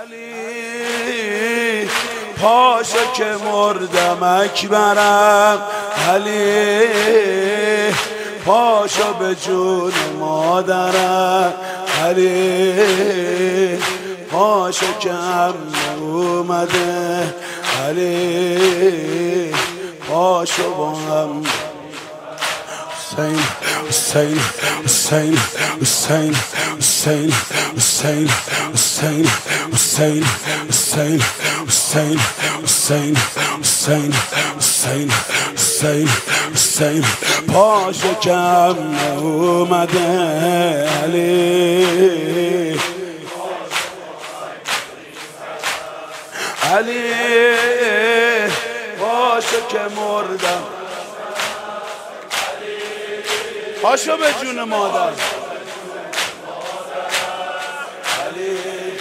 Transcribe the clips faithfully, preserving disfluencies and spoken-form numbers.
علی پاشو که مردم اکبرم، علی پاشو به جون مادرم، علی پاشو که هم اومده، علی پاشو با هم. حسین حسین حسین حسین حسین حسین حسین حسین حسین حسین حسین حسین حسین حسین پاشو کم اومده، علی علی پاشو که مردم، پاشو به جون مادر، علی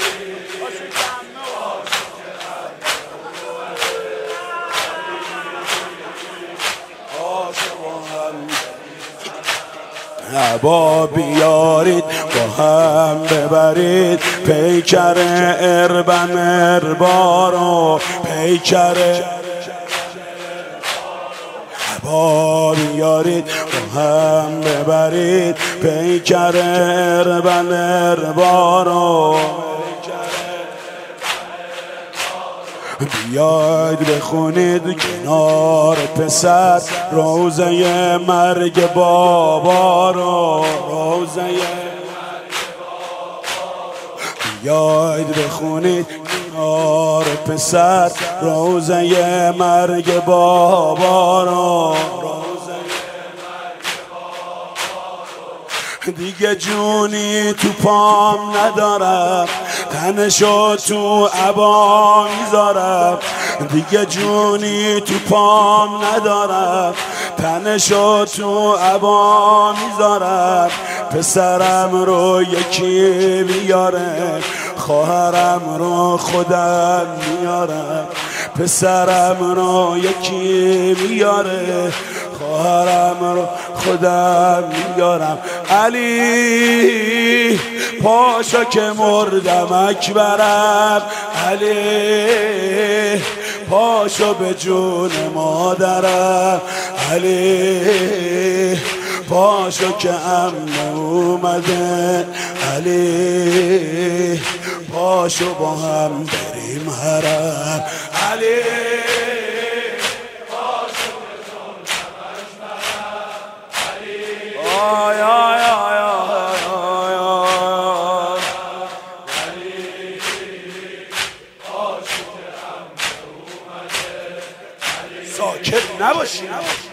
پاشو با هم عبا بیارید، با هم ببرید پیکر اربن اربارو، پیکر عبا بیارید با هم ببرید پیکر اربن اربارو، بیاید بخونید کنار پسر روزه مرگ بابا رو، روزه بیاید بخونید کنار پسر روزه مرگ بابا رو، دیگه جونی تو پام ندارم، تنشو تو عبا میذارم، دیگه جونی تو پام ندارم، تنشو تو عبا میذارم، پسرم رو یکی بیاره، خواهرم رو خودم میارم، پسرم رو یکی بیاره، خواهرم رو خودم میارم، علی پاشو که مردم اکبرم، علی پاشو به جون مادرم، علی پاشو که امن اومده، علی پاشو با هم بریم حرم، علی آی آی آی آی آی آی علی پاشو که امن اومده، ساکت نباشی،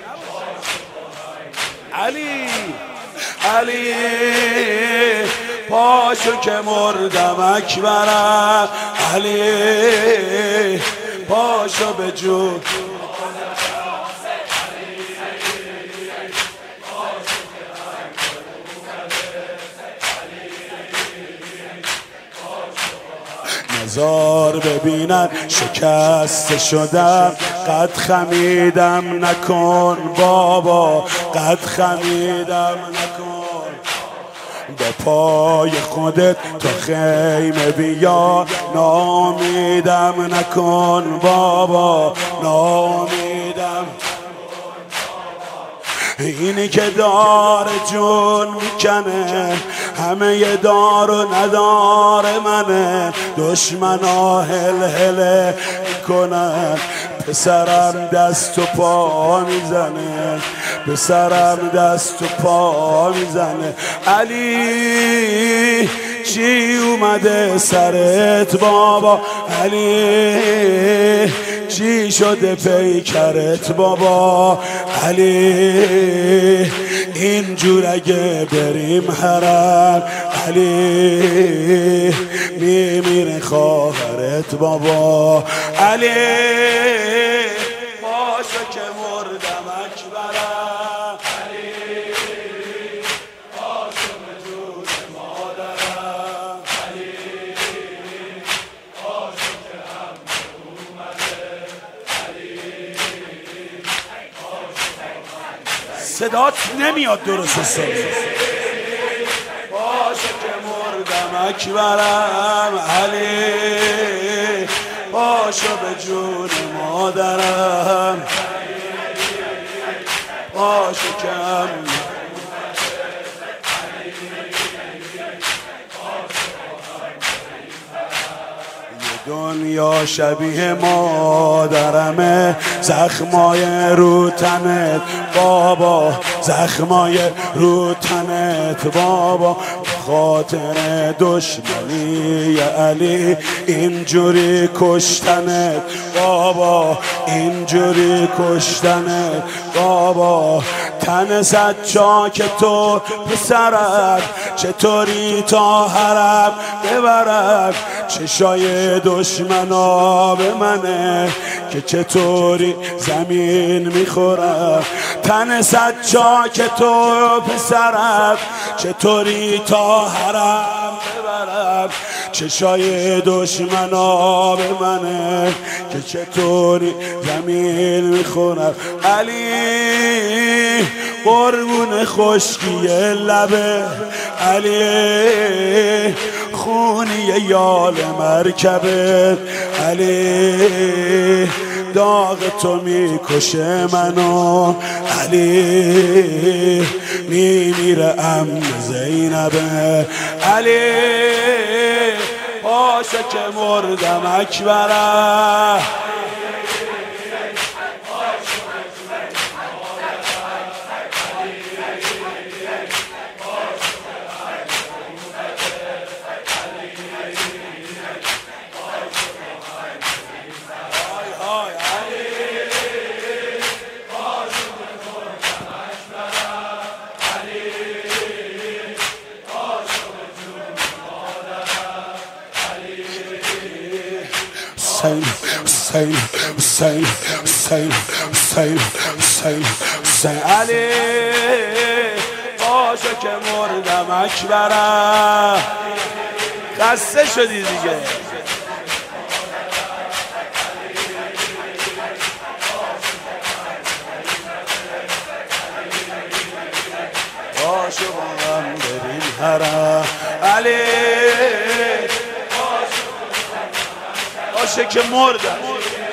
علی علی پاشو که مردم اکبرم، علی پاشو به جون نزار ببینن شکست شدم، قد خمیدم نکن بابا، قد خمیدم نکن، با پای خودت تا خیمه بیا، نامیدم نکن بابا، نامیدم، اینی که دار جون میکنه، همه ی دار و ندار منه، دشمنا هل هله کنن، پسرم دست و پا میزنه، پسرم دست و پا میزنه، علی چی اومده سرت بابا، علی چی شده پیکرت بابا، علی اینجور اگه بریم حرم، علی میمیره خواهرت بابا، علی پاشو که مردم اکبرم، علی پاشو به جون مادرم، علی پاشو که هم اومده، علی پاشو صدات نمیاد درست حساب، پاشو که مردم اکبرم، علی پاشو به جون مادرم پاشو کم دنیا شبیه مادرمه زخمای رو تنت بابا زخمای رو تنت بابا خاطر دشمنی علی اینجوری کشتنت بابا اینجوری کشتنت بابا تن صد چاک تو پسرم چطوری تا حرم ببرم چشای دشمنا به منه که چطوری زمین میخورم تن صد چاک تو پسرم چطوری تا حرم ببرم چشای دشمنا به منه که چطوری زمین میخورم علی قربون خشکی لبه علی خونی یال مرکبه علی داغ تو میکشه منو علی میمیره ام زینبه علی پاشو که مردم اکبره Hussein, Hussein, Hussein, Hussein, Hussein, Hussein, Hussein علی باشو که مردم اکبره خسته شدی دیگه باشو با هم بریم حرم علی باشه که مردم